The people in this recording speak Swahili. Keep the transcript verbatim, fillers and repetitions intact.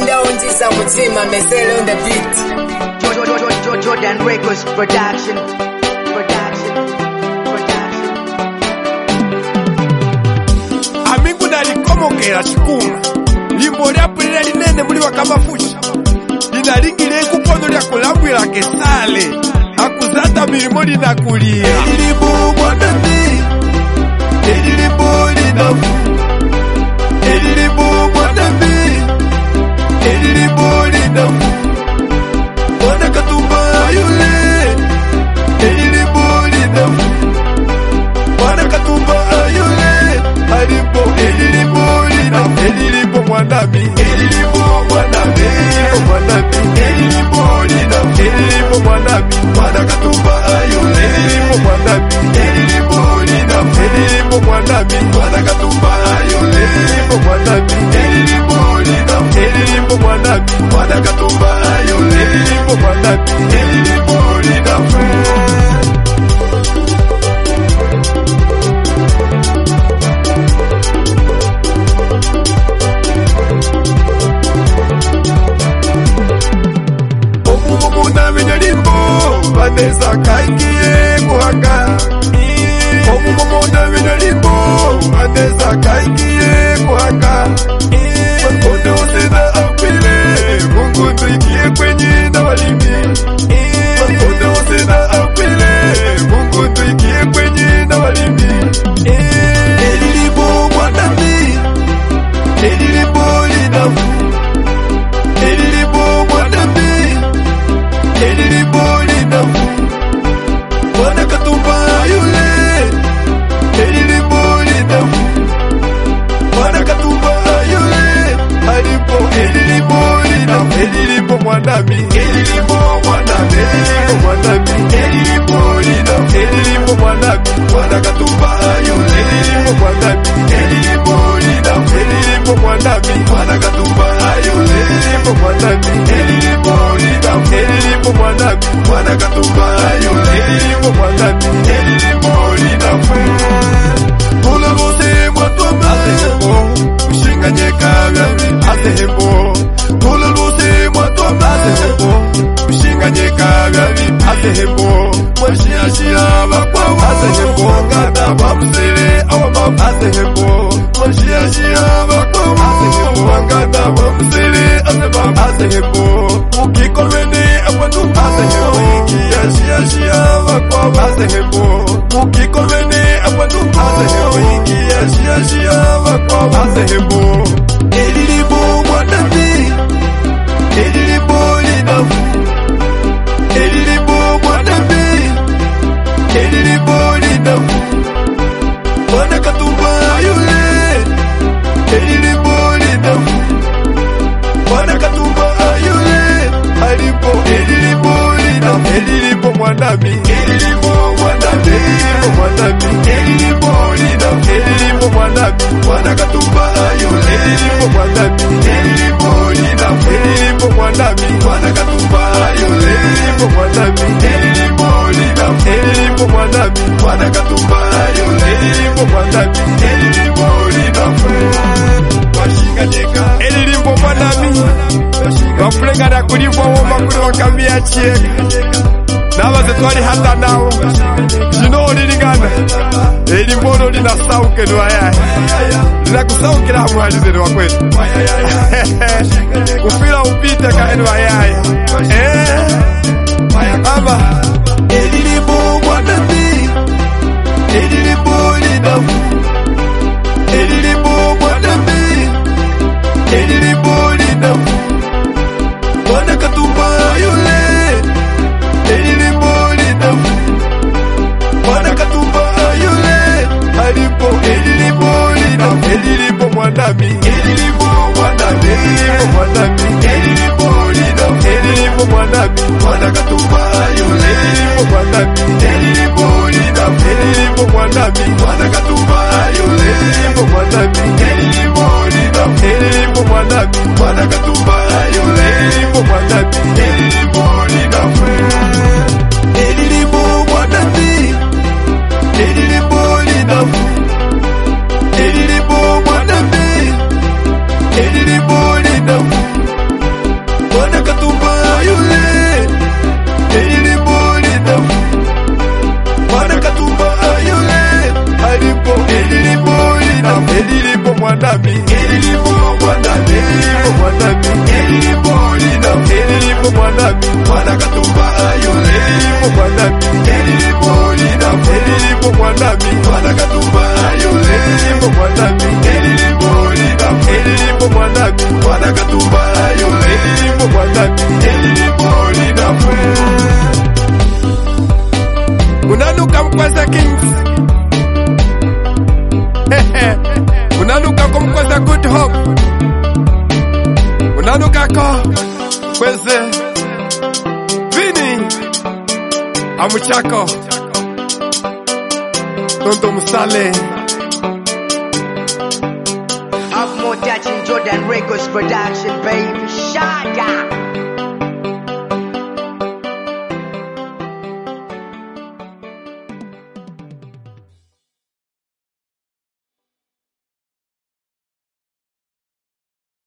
Ndaonjisa mutima mesele on the beat. Jordan Records production. Production. Production. Amingu nalikomokera chikuma. Limbo lyapo lile linene muli wakamafusha. Linalingile kupono lya kulambwila kesale. Akuzata milimo linakulia. Elilibo mwanami. Elilibo linafu. Elilibo mwanami. Elilibo linafu. Mwana katumba yule. Elilibo linafu. Mwana katumba yule. Halipo elilibo linafu. Elilibo mwanami. Elilibo mwanami. Elilibo mwanami. Elilibo linafu. Elilibo mwanami. Mwana katumba yule. Elilibo mwanami. Elilibo linafu. Elilibo mwanami. Mwana katumba yule. Elilibo mwanami. Elilibo linafu. Elilibo mwanami. Mwana katumba yule. Elilibo mwanami. Elilibo linafu. Vanessa kaingie muhanga. Omumomona vinalimbo Vanessa kaingie muhanga. Makonde osena akwile Mungu nduikie kwenye na walimi. Makonde osena akwile Mungu nduikie kwenye na walimi. Elilibo mwanami. Elilibo linafu. Elilibo mwanami. Elilibo linafu. Mwana katumba yule. Elilibo linafu. Mwana katumba yule. Halipo elilibo linafu. Elilibo mwanami. Elilibo mwanami. Elilibo mwanami. Elilibo linafu. Elilibo mwanami. Mwana katumba yule. Elilibo mwanami. Elilibo linafu. Elilibo mwanami. Mwana katumba yule. Elilibo mwanami. Elilibo linafu. Elilibo mwanami. Mwana katumba yule. Elilibo mwanami. Elilibo linafu. Tula bose mwatoma azehebo. Mshinganyeka vyavi azehebo. Tula bose mwatoma azehebo. Mshinganyeka vyavi azehebo. Mwashiashia bakwawa azehebo. Ngada bamsele awamam azehebo. Mwashiashia bakwawa azehebo. Ngada bamsele azebam azehebo. Mukikolwene akwandu azehebo. Ikiashiashia bakwawa azehebo. Mukikolwene akwandu azehebo. Ikiashiashia bakwawa azehebo. Elilibo mwanami. Elilibo linafu. Elilibo mwanami. Elilibo linafu. Mwana katumba yule. Elilibo linafu. Mwana katumba yule. Halipo elilibo linafu. Elilibo mwanami. Elilibo mwanami. Elilibo mwanami. Elilibo linafu. Elilibo mwanami. Mwana katumba yule. Elilibo mwanami. Elilibo linafu. Elilibo mwanami. Mwana katumba yule. Elilibo mwanami. Elilibo linafu. Elilibo mwanami. Mwana katumba yule. Elilibo mwanami. Elilibo linafu. Washinganyeka. Elilibo mwanami. Wapulengana kulibwa woma kuli wakamia chieka. Nabaze twali hata nawo. Jino lilingana. Elimbono linasauke nwayaye. Linakusaukila hamuhalizeni wa kwetu. Kufila upite ka nwayaye. Eh. Ama. Elilibo mwanami. Elilibo linafu. Elilibo mwanami. Elilibo linafu. Mwana katumba yule. Elilibo linafu. Mwana katumba yule. Halipo elilibo linafu. Elilibo mwanami. Elilibo mwanami. Elilibo mwanami. Elilibo linafu. Elilibo mwanami. Mwana katumba yule. Elilibo mwanami. Elilibo linafu. Elilibo mwanami. Mwana katumba yule. Elilibo mwanami. Elilibo linafu. Elilibo mwanami. Mwana katumba yule. Elilibo mwanami. Elilibo linafu. Elilibo mwanami. Elilibo linafu. Elilibo mwanami. Elilibo linafu. mwanami, elipo mwanami, elipo mwanami, elipo lina, elipo mwanami, mwana katumba ayo, elipo mwanami, elipo lina, elipo mwanami, mwana katumba ayo, elipo mwanami, elipo lina, elipo mwanami, mwana katumba ayo, elipo mwanami, elipo lina. Unanuka mkwasa Kings, unanuka kwa mkwasa Good Hope, unanuka kwa kweze Vini Amuchako Tonto Musale. Have more touching Jordan Records production, baby. Shut up.